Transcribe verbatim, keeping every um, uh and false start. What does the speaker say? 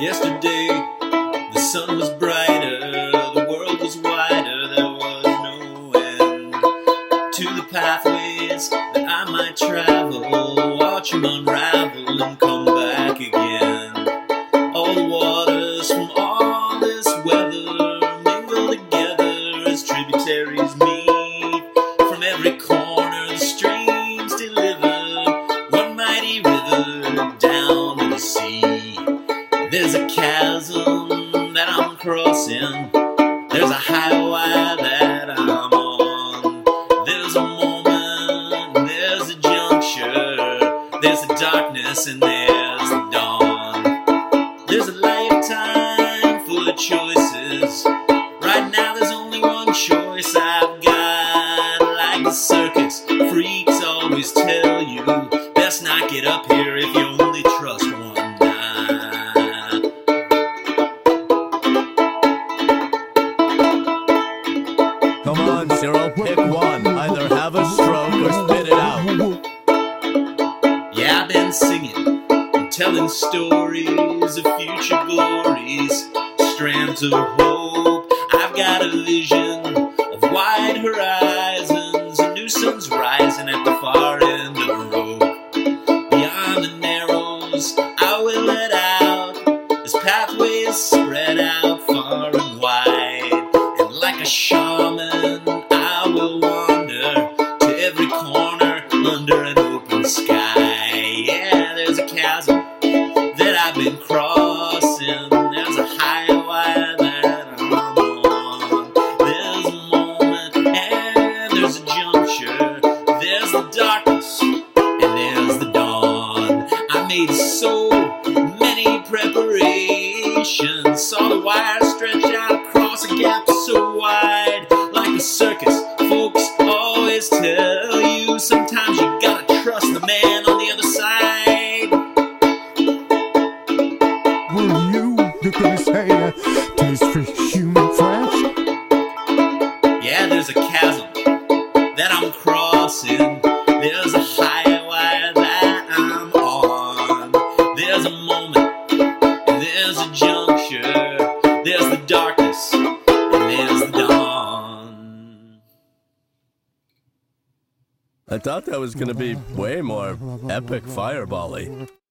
Yesterday, the sun was brighter, the world was wider, there was no end to the pathways that I might travel, watch them unravel and come back again. All the waters from all this weather mingle together as tributaries meet. From every corner the streams deliver one mighty river down to the sea. There's a chasm that I'm crossing, there's a highway that I'm on. There's a moment, there's a juncture, there's a darkness and there's the dawn. There's a lifetime full of choices, right now there's only one choice I've got. Like the circus freaks always tell you, best not get up here if you only trust one night. Come on, Cyril, pick one. Either have a stroke or spit it out. Yeah, I've been singing and telling stories of future glories, strands of hope. I've got a vision of wide horizons, a new sun's rising at the far end of the road. Beyond the narrows, I will let out as pathways spread out far and wide. And like a shaman, I will wander to every corner under an open sky. Yeah, there's a chasm that I've been crossing, there's a highway that I'm on. There's a moment and there's a juncture, there's the darkness and there's the dawn. I made so many preparations, saw the wire stretch out across a gap so wide. Like a circus, folks always tell you, sometimes you gotta trust the man on the other side. Were you, you're gonna say that taste for human flesh? Yeah, there's a chasm that I'm crossing, there's a highway that I'm on. There's a moment, there's a juncture, there's the darkness, and there's the dawn. I thought that was going to be way more epic fireball-y.